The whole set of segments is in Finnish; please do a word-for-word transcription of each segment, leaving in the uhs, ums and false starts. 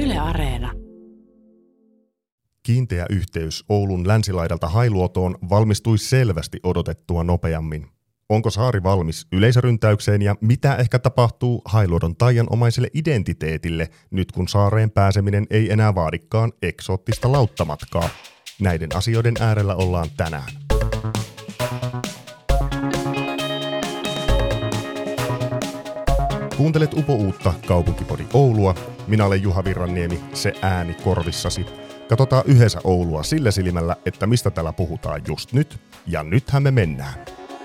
Yle Areena. Kiinteä yhteys Oulun länsilaidalta Hailuotoon valmistui selvästi odotettua nopeammin. Onko saari valmis yleisöryntäykseen ja mitä ehkä tapahtuu Hailuodon taianomaiselle identiteetille nyt kun saareen pääseminen ei enää vaadikaan eksoottista lauttamatkaa? Näiden asioiden äärellä ollaan tänään. Kuuntelet Upo-uutta Kaupunkipodi Oulua. Minä olen Juha Virranniemi, se ääni korvissasi. Katsotaan yhdessä Oulua sillä silmällä, että mistä täällä puhutaan just nyt. Ja nythän me mennään.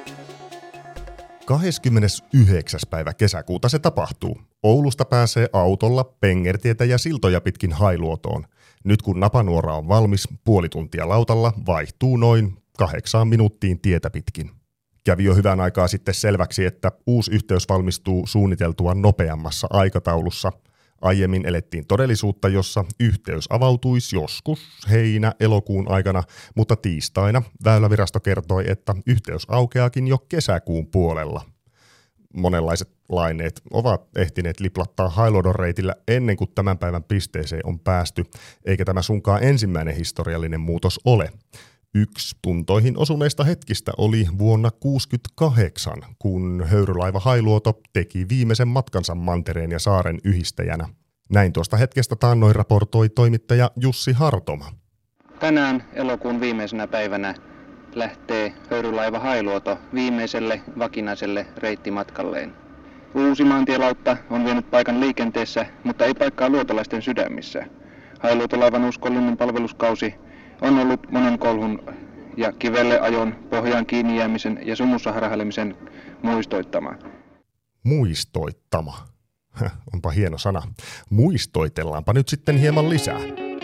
kahdeskymmenesyhdeksäs päivä kesäkuuta se tapahtuu. Oulusta pääsee autolla pengertietä ja siltoja pitkin Hailuotoon. Nyt kun napanuora on valmis, puoli tuntia lautalla vaihtuu noin kahdeksaan minuuttiin tietä pitkin. Kävi jo hyvän aikaa sitten selväksi, että uusi yhteys valmistuu suunniteltua nopeammassa aikataulussa. Aiemmin elettiin todellisuutta, jossa yhteys avautuisi joskus heinä-elokuun aikana, mutta tiistaina Väylävirasto kertoi, että yhteys aukeakin jo kesäkuun puolella. Monenlaiset laineet ovat ehtineet liplattaa Hailuodon reitillä ennen kuin tämän päivän pisteeseen on päästy, eikä tämä sunkaan ensimmäinen historiallinen muutos ole. Yksi tuntoihin osuneista hetkistä oli vuonna tuhatyhdeksänsataakuusikymmentäkahdeksan, kun höyrylaiva Hailuoto teki viimeisen matkansa mantereen ja saaren yhdistäjänä. Näin tuosta hetkestä taannoin raportoi toimittaja Jussi Hartoma. Tänään elokuun viimeisenä päivänä lähtee höyrylaiva Hailuoto viimeiselle vakinaiselle reittimatkalleen. Uusi maantielautta on vienyt paikan liikenteessä, mutta ei paikkaa luotolaisten sydämissä. Hailuotolaivan uskollinen palveluskausi on ollut monen kolhun ja kivelle ajon, pohjaan kiinni jäämisen ja sumussa harhailemisen muistoittama. Muistoittama. Häh, onpa hieno sana. Muistoitellaanpa nyt sitten hieman lisää.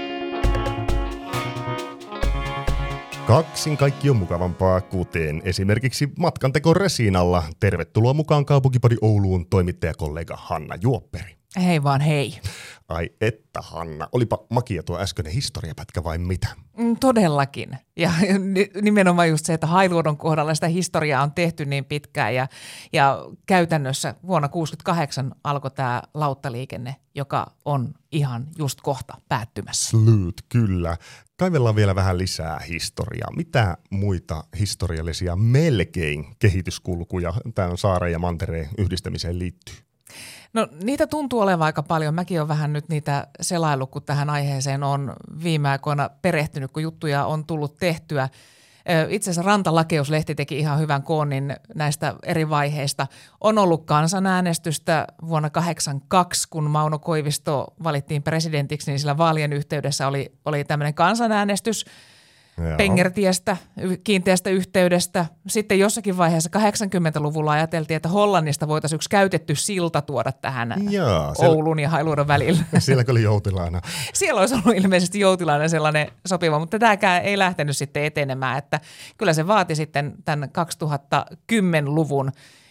Kaksin kaikki on mukavampaa, kuten esimerkiksi matkanteko Resinalla. Tervetuloa mukaan Kaupunkipodi Ouluun toimittajakollega Hanna Juopperi. Hei vaan hei. Ai että Hanna, olipa makia tuo äskeinen historiapätkä vai mitä? Mm, todellakin. Ja nimenomaan just se, että Hailuodon kohdalla sitä historiaa on tehty niin pitkään ja, ja käytännössä vuonna tuhatyhdeksänsataakuusikymmentäkahdeksan alkoi tämä lauttaliikenne, joka on ihan just kohta päättymässä. Slyt, kyllä. Kaivellaan vielä vähän lisää historiaa. Mitä muita historiallisia melkein kehityskulkuja tämän saaren ja mantereen yhdistämiseen liittyy? No niitä tuntuu olevan aika paljon. Mäkin olen vähän nyt niitä selaillut, kun tähän aiheeseen on viime aikoina perehtynyt, kun juttuja on tullut tehtyä. Itse asiassa Rantalakeuslehti teki ihan hyvän koonnin näistä eri vaiheista. On ollut kansanäänestystä vuonna tuhatyhdeksänsataakahdeksankymmentäkaksi, kun Mauno Koivisto valittiin presidentiksi, niin sillä vaalien yhteydessä oli, oli tämmöinen kansanäänestys Joo. pengertiestä, kiinteästä yhteydestä. Sitten jossakin vaiheessa kahdeksankymmentäluvulla ajateltiin, että Hollannista voitaisiin yksi käytetty silta tuoda tähän Jaa, siellä, Oulun ja Hailuodon välillä. Sielläkö oli Joutilaana? Siellä olisi ollut ilmeisesti Joutilaana sellainen sopiva, mutta tämäkään ei lähtenyt sitten etenemään. Että kyllä se vaati sitten tämän kaksituhattakymmenluvun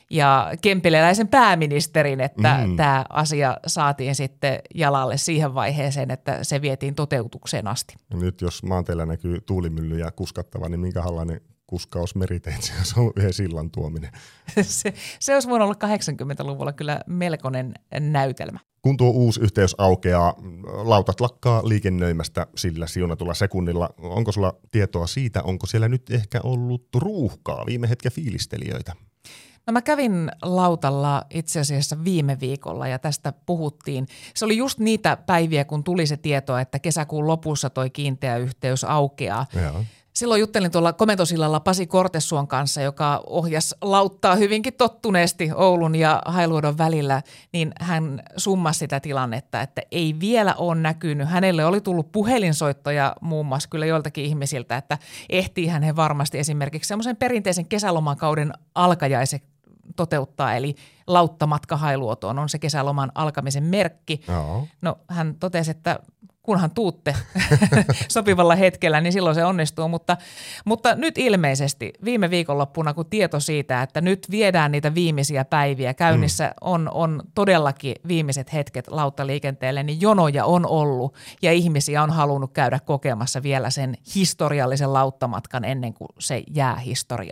ja kempiläisen pääministerin, että mm. tämä asia saatiin sitten jalalle siihen vaiheeseen, että se vietiin toteutukseen asti. Ja nyt jos maanteillä näkyy tuulimyllyjä kuskattava, niin minkälainen kuskaus meriteitse, jos on yhden sillan tuominen? se, se olisi voinut olla kahdeksankymmentäluvulla kyllä melkoinen näytelmä. Kun tuo uusi yhteys aukeaa, lautat lakkaa liikennöimästä sillä siunatulla sekunnilla. Onko sulla tietoa siitä, onko siellä nyt ehkä ollut ruuhkaa, viime hetken fiilistelijöitä? No mä kävin lautalla itse asiassa viime viikolla ja tästä puhuttiin. Se oli just niitä päiviä, kun tuli se tieto, että kesäkuun lopussa toi kiinteä yhteys aukeaa. Jaa. Silloin juttelin tuolla komentosillalla Pasi Kortessuon kanssa, joka ohjasi lauttaa hyvinkin tottuneesti Oulun ja Hailuodon välillä, niin hän summasi sitä tilannetta, että ei vielä ole näkynyt. Hänelle oli tullut puhelinsoittoja muun muassa kyllä joiltakin ihmisiltä, että ehtiihän he varmasti esimerkiksi semmoisen perinteisen kesälomakauden alkajaiset toteuttaa, eli lauttamatka Hailuotoon on se kesäloman alkamisen merkki. Joo. No hän totesi, että kunhan tuutte sopivalla hetkellä, niin silloin se onnistuu, mutta, mutta nyt ilmeisesti viime viikonloppuna, kun tieto siitä, että nyt viedään niitä viimeisiä päiviä, käynnissä mm. on, on todellakin viimeiset hetket lauttaliikenteelle, niin jonoja on ollut ja ihmisiä on halunnut käydä kokemassa vielä sen historiallisen lauttamatkan ennen kuin se jää historiaan.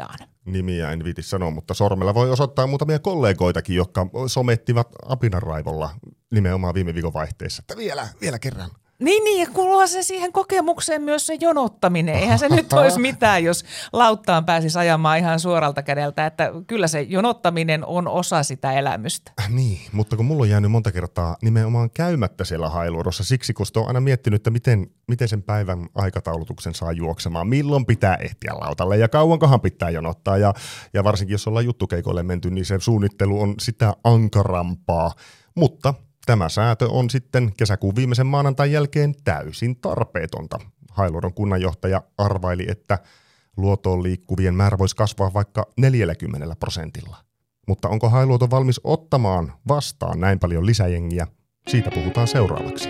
nimiä en viiti sanoa, mutta sormella voi osoittaa muutamia kollegoitakin, jotka somettivat apinaraivolla nimenomaan viime viikon vaihteessa, että vielä, vielä kerran. Niin, niin, ja kuuluu se siihen kokemukseen myös se jonottaminen. Eihän se nyt olisi mitään, jos lauttaan pääsisi ajamaan ihan suoralta kädeltä, että kyllä se jonottaminen on osa sitä elämystä. Äh, niin, mutta kun mulla on jäänyt monta kertaa nimenomaan käymättä siellä hailuodossa siksi, kun sitä on aina miettinyt, että miten, miten sen päivän aikataulutuksen saa juoksemaan, milloin pitää ehtiä lautalle ja kauankohan pitää jonottaa. Ja, ja varsinkin jos ollaan juttukeikoille menty, niin se suunnittelu on sitä ankarampaa, mutta tämä säätö on sitten kesäkuun viimeisen maanantain jälkeen täysin tarpeetonta. Hailuodon kunnanjohtaja arvaili, että luotoon liikkuvien määrä voisi kasvaa vaikka neljälläkymmenellä prosentilla. Mutta onko Hailuoto valmis ottamaan vastaan näin paljon lisäjengiä? Siitä puhutaan seuraavaksi.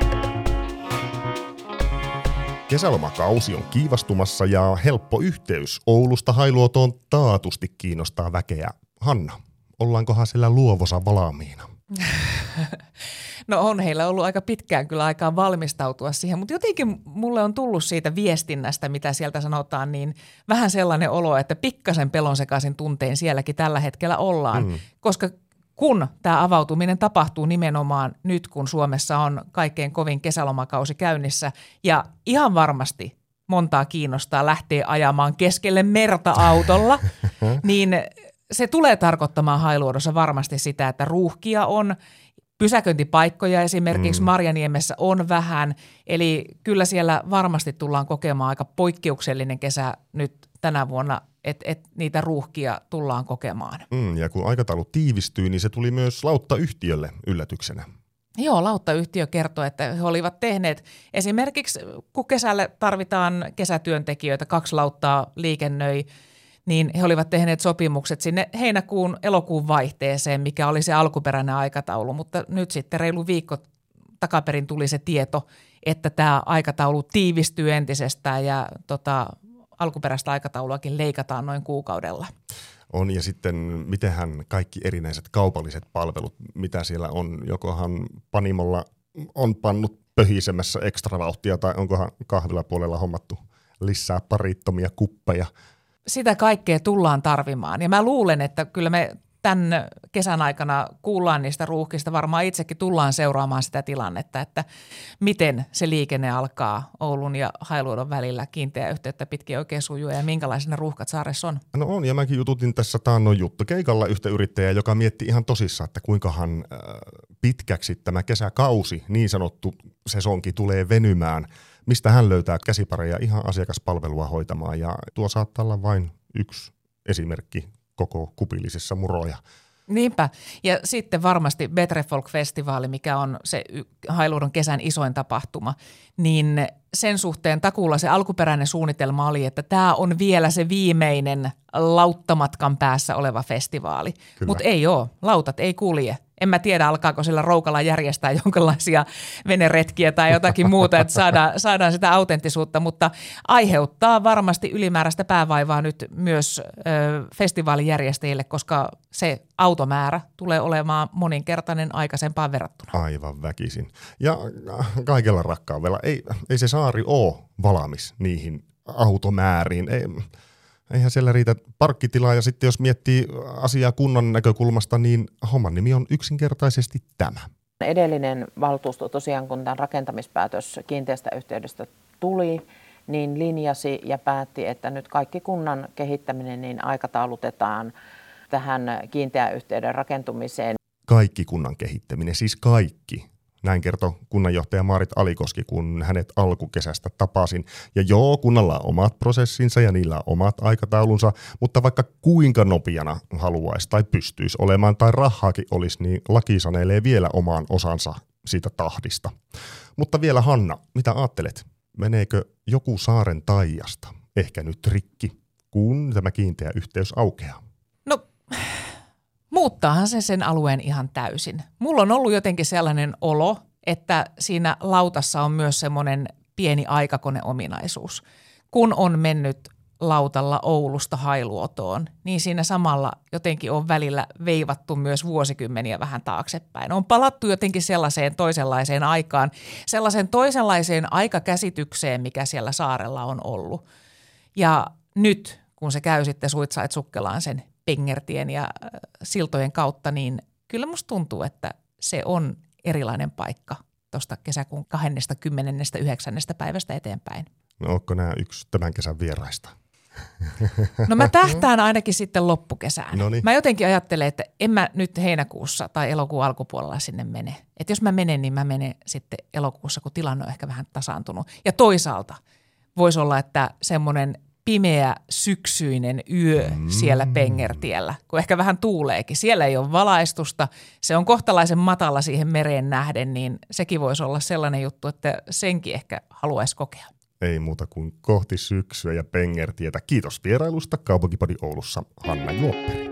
Kesälomakausi on kiivastumassa ja helppo yhteys Oulusta Hailuotoon taatusti kiinnostaa väkeä. Hanna, ollaankohan siellä Luovossa valmiina? No on heillä ollut aika pitkään kyllä aikaa valmistautua siihen, mutta jotenkin mulle on tullut siitä viestinnästä, mitä sieltä sanotaan, niin vähän sellainen olo, että pikkasen pelon sekaisin tuntein sielläkin tällä hetkellä ollaan, mm. koska kun tämä avautuminen tapahtuu nimenomaan nyt, kun Suomessa on kaikkein kovin kesälomakausi käynnissä ja ihan varmasti montaa kiinnostaa lähteä ajamaan keskelle merta autolla, niin se tulee tarkoittamaan Hailuodossa varmasti sitä, että ruuhkia on, pysäköintipaikkoja esimerkiksi mm. Marjaniemessä on vähän, eli kyllä siellä varmasti tullaan kokemaan aika poikkeuksellinen kesä nyt tänä vuonna, että et niitä ruuhkia tullaan kokemaan. Mm, ja kun aikataulu tiivistyy, niin se tuli myös lauttayhtiölle yllätyksenä. Joo, lauttayhtiö kertoi, että he olivat tehneet esimerkiksi, kun kesälle tarvitaan kesätyöntekijöitä, kaksi lauttaa liikennöi, niin he olivat tehneet sopimukset sinne heinäkuun elokuun vaihteeseen, mikä oli se alkuperäinen aikataulu, mutta nyt sitten reilu viikko takaperin tuli se tieto, että tämä aikataulu tiivistyy entisestään ja tota, alkuperäistä aikatauluakin leikataan noin kuukaudella. On, ja sitten mitenhän kaikki erinäiset kaupalliset palvelut, mitä siellä on, jokohan Panimolla on pannut pöhisemässä ekstra vauhtia tai onkohan kahvilapuolella hommattu lisää parittomia kuppeja. Sitä kaikkea tullaan tarvimaan ja mä luulen, että kyllä me tämän kesän aikana kuullaan niistä ruuhkista, varmaan itsekin tullaan seuraamaan sitä tilannetta, että miten se liikenne alkaa Oulun ja Hailuodon välillä kiinteä yhteyttä pitkin oikein sujuu ja minkälaisia ne ruuhkat saaressa on. No on, ja mäkin jututin tässä taannoin juttukeikalla yhtä yrittäjää, joka mietti ihan tosissaan, että kuinkahan äh, pitkäksi tämä kesäkausi, niin sanottu sesonki, tulee venymään. Mistä hän löytää käsipareja ihan asiakaspalvelua hoitamaan, ja tuo saattaa olla vain yksi esimerkki koko kupillisessa muroja. Niinpä. Ja sitten varmasti Betrefolk-festivaali, mikä on se Hailuodon kesän isoin tapahtuma, niin sen suhteen takuulla se alkuperäinen suunnitelma oli, että tämä on vielä se viimeinen lauttamatkan päässä oleva festivaali. Mutta ei ole. Lautat ei kulje. En mä tiedä, alkaako sillä roukalla järjestää jonkinlaisia veneretkiä tai jotakin muuta, että saadaan, saadaan sitä autenttisuutta, mutta aiheuttaa varmasti ylimääräistä päävaivaa nyt myös ö, festivaalijärjestäjille, koska se automäärä tulee olemaan moninkertainen aikaisempaan verrattuna. Aivan väkisin. Ja kaikella rakkaudella, ei, ei se saari ole valmis niihin automääriin. Ei, eihän siellä riitä parkkitilaa, ja sitten jos miettii asiaa kunnan näkökulmasta, niin homman nimi on yksinkertaisesti tämä. Edellinen valtuusto tosiaan, kun tämän rakentamispäätös kiinteästä yhteydestä tuli, niin linjasi ja päätti, että nyt kaikki kunnan kehittäminen niin aikataulutetaan tähän kiinteän yhteyden rakentumiseen. Kaikki kunnan kehittäminen, siis kaikki. Näin kertoi kunnanjohtaja Maarit Alikoski, kun hänet alkukesästä tapasin. Ja joo, kunnalla on omat prosessinsa ja niillä on omat aikataulunsa, mutta vaikka kuinka nopeana haluaisi tai pystyisi olemaan tai rahaakin olisi, niin laki sanelee vielä omaan osansa siitä tahdista. Mutta vielä Hanna, mitä ajattelet? Meneekö joku saaren taijasta ehkä nyt rikki, kun tämä kiinteä yhteys aukeaa? No, muuttaahan se sen alueen ihan täysin. Mulla on ollut jotenkin sellainen olo, että siinä lautassa on myös semmoinen pieni aikakoneominaisuus. Kun on mennyt lautalla Oulusta Hailuotoon, niin siinä samalla jotenkin on välillä veivattu myös vuosikymmeniä vähän taaksepäin. On palattu jotenkin sellaiseen toisenlaiseen aikaan, sellaiseen toisenlaiseen aikakäsitykseen, mikä siellä saarella on ollut. Ja nyt, kun se käy sitten suitsait sukkelaan sen Pengertien ja siltojen kautta, niin kyllä musta tuntuu, että se on erilainen paikka tuosta kesäkuun kahdeskymmenesyhdeksäs päivästä eteenpäin. No onko nämä yksi tämän kesän vieraista? No mä tähtään ainakin sitten loppukesään. Noniin. Mä jotenkin ajattelen, että en mä nyt heinäkuussa tai elokuun alkupuolella sinne mene. Että jos mä menen, niin mä menen sitten elokuussa, kun tilanne on ehkä vähän tasaantunut. Ja toisaalta voisi olla, että semmoinen pimeä syksyinen yö mm. siellä Pengertiellä, kun ehkä vähän tuuleekin. Siellä ei ole valaistusta, se on kohtalaisen matala siihen mereen nähden, niin sekin voisi olla sellainen juttu, että senkin ehkä haluaisi kokea. Ei muuta kuin kohti syksyä ja Pengertietä. Kiitos vierailusta Kaupunkipodi Oulussa, Hanna Juopperi.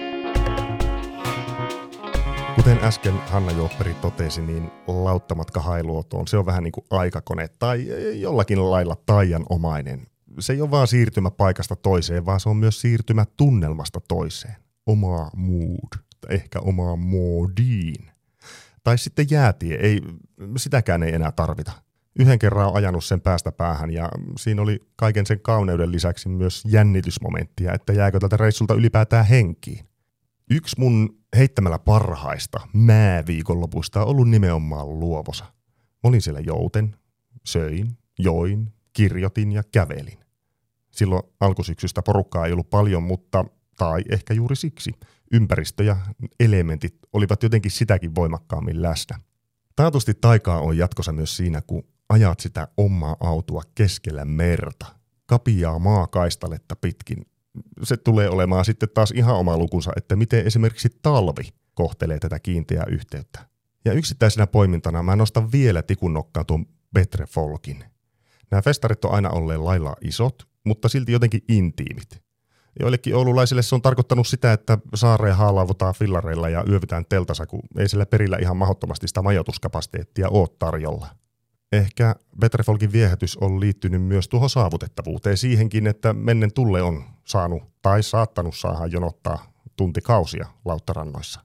Kuten äsken Hanna Juopperi totesi, niin lauttamatka Hailuotoon, se on vähän niin kuin aikakone tai jollakin lailla taianomainen. Se ei ole vaan siirtymä paikasta toiseen, vaan se on myös siirtymä tunnelmasta toiseen. Omaa mood, ehkä omaa moodiin. Tai sitten jäätie, ei, sitäkään ei enää tarvita. Yhden kerran on ajanut sen päästä päähän ja siinä oli kaiken sen kauneuden lisäksi myös jännitysmomenttia, että jääkö tältä reissulta ylipäätään henkiin. Yksi mun heittämällä parhaista määviikonlopuista on ollut nimenomaan Luovosa. Mä olin siellä jouten, söin, join, kirjoitin ja kävelin. Silloin alkusyksystä porukkaa ei ollut paljon, mutta, tai ehkä juuri siksi, ympäristö ja elementit olivat jotenkin sitäkin voimakkaammin läsnä. Taatusti taikaa on jatkossa myös siinä, kun ajat sitä omaa autoa keskellä merta, kapiaa maakaistaletta pitkin. Se tulee olemaan sitten taas ihan oma lukunsa, että miten esimerkiksi talvi kohtelee tätä kiinteää yhteyttä. Ja yksittäisenä poimintana mä nostan vielä tikun nokkaan tuon Betre Folkin. Nämä festarit on aina olleet lailla isot, mutta silti jotenkin intiimit. Joillekin oululaisille se on tarkoittanut sitä, että saareen haalaavutaan fillareilla ja yövytään teltassa, kun ei sillä perillä ihan mahdottomasti sitä majoituskapasiteettia ole tarjolla. Ehkä Betre Folkin viehätys on liittynyt myös tuohon saavutettavuuteen siihenkin, että mennen tulle on saanut tai saattanut saada jonottaa tuntikausia lauttarannoissa.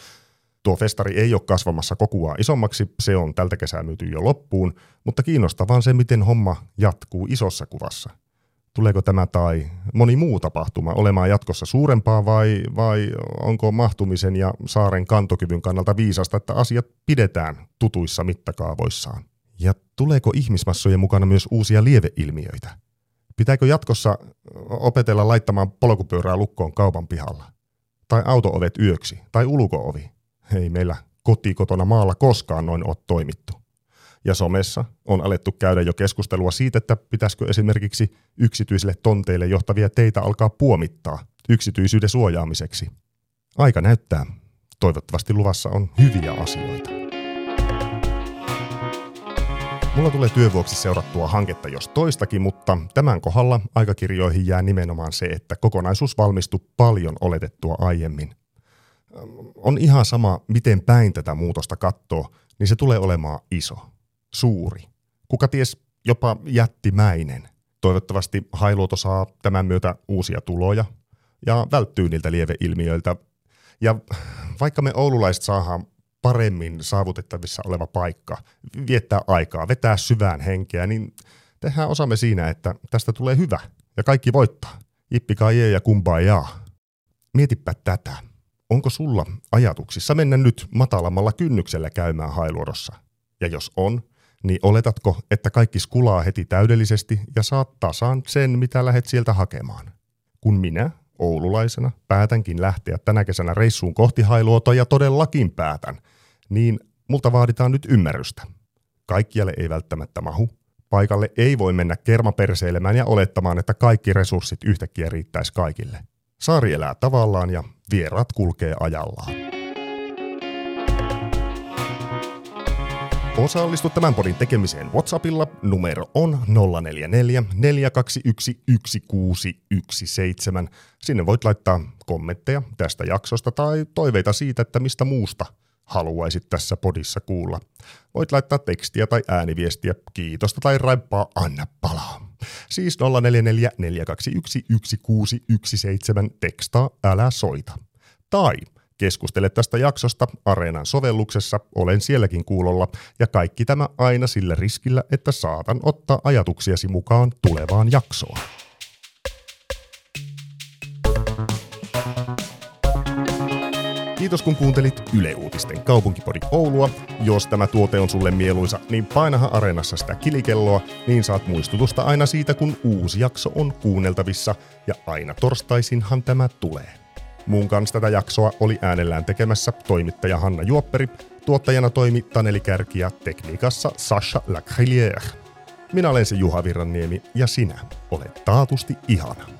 Tuo festari ei ole kasvamassa kokoaan isommaksi, se on tältä kesää myyty jo loppuun, mutta kiinnostavaa on se, miten homma jatkuu isossa kuvassa. Tuleeko tämä tai moni muu tapahtuma olemaan jatkossa suurempaa vai, vai onko mahtumisen ja saaren kantokyvyn kannalta viisasta, että asiat pidetään tutuissa mittakaavoissaan? Ja tuleeko ihmismassojen mukana myös uusia lieveilmiöitä? Pitääkö jatkossa opetella laittamaan polkupyörää lukkoon kaupan pihalla? Tai auto-ovet yöksi? Tai ulko-ovi? Ei meillä kotikotona maalla koskaan noin ole toimittu. Ja somessa on alettu käydä jo keskustelua siitä, että pitäisikö esimerkiksi yksityisille tonteille johtavia teitä alkaa puomittaa yksityisyyden suojaamiseksi. Aika näyttää. Toivottavasti luvassa on hyviä asioita. Mulla tulee työvuoksi seurattua hanketta jos toistakin, mutta tämän kohdalla aikakirjoihin jää nimenomaan se, että kokonaisuus valmistui paljon oletettua aiemmin. On ihan sama, miten päin tätä muutosta katsoo, niin se tulee olemaan iso, suuri. Kuka ties jopa jättimäinen. Toivottavasti Hailuoto saa tämän myötä uusia tuloja ja välttyy niiltä lieveilmiöiltä. Ja vaikka me oululaiset saadaan paremmin saavutettavissa oleva paikka, viettää aikaa, vetää syvään henkeä, niin tehdään osamme siinä, että tästä tulee hyvä ja kaikki voittaa. Jippi-kai-jee ja kumbaa-jaa. Mietipä tätä. Onko sulla ajatuksissa mennä nyt matalammalla kynnyksellä käymään Hailuodossa? Ja jos on, niin oletatko, että kaikki skulaa heti täydellisesti ja saat tasan sen, mitä lähdet sieltä hakemaan? Kun minä, oululaisena, päätänkin lähteä tänä kesänä reissuun kohti Hailuotoa ja todellakin päätän, niin multa vaaditaan nyt ymmärrystä. Kaikkialle ei välttämättä mahu. Paikalle ei voi mennä kermaperseilemään ja olettamaan, että kaikki resurssit yhtäkkiä riittäisi kaikille. Saari elää tavallaan ja vieraat kulkee ajallaan. Osallistu tämän podin tekemiseen WhatsAppilla. Numero on nolla neljä neljä, neljä kaksi yksi, yksi kuusi yksi seitsemän. Sinne voit laittaa kommentteja tästä jaksosta tai toiveita siitä, että mistä muusta haluaisit tässä podissa kuulla. Voit laittaa tekstiä tai ääniviestiä, kiitosta tai raippaa, anna palaa. Siis nolla neljä neljä, neljä kaksi yksi, yksi kuusi yksi seitsemän, tekstaa, älä soita. Tai keskustele tästä jaksosta Areenan sovelluksessa, olen sielläkin kuulolla, ja kaikki tämä aina sillä riskillä, että saatan ottaa ajatuksiasi mukaan tulevaan jaksoon. Kiitos kun kuuntelit Yle Uutisten Kaupunkipodi Oulua. Jos tämä tuote on sulle mieluisa, niin painahan Areenassa sitä kilikelloa, niin saat muistutusta aina siitä, kun uusi jakso on kuunneltavissa, ja aina torstaisinhan tämä tulee. Mun kanssa tätä jaksoa oli äänellään tekemässä toimittaja Hanna Juopperi, tuottajana toimi Taneli Kärki ja tekniikassa Sasha Lacrillière. Minä olen se Juha Virranniemi ja sinä olet taatusti ihana.